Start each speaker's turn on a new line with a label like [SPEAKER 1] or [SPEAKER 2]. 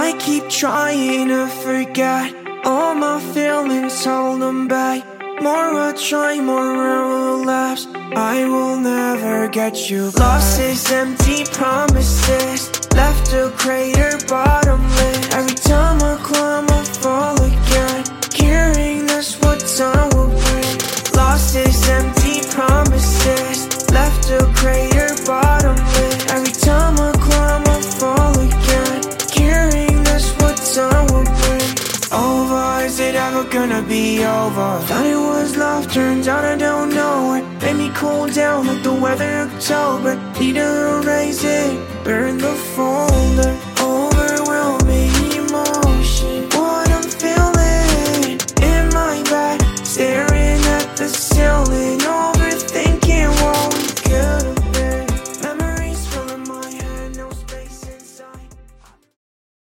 [SPEAKER 1] I keep trying to forget all my feelings, hold them back. More I try, more I will lapse. I will never get you. Lost is empty promises, left a crater bottomless. Every time I climb I fall again, carrying that's what time will bring. Lost is empty promises, left a crater bottomless. Every time I climb I fall again, carrying that's what time will bring. Over, is it ever gonna be over? Thought it was love, turns out I don't know it. Made me cool down like the weather in October. Need to erase it, burn the folder.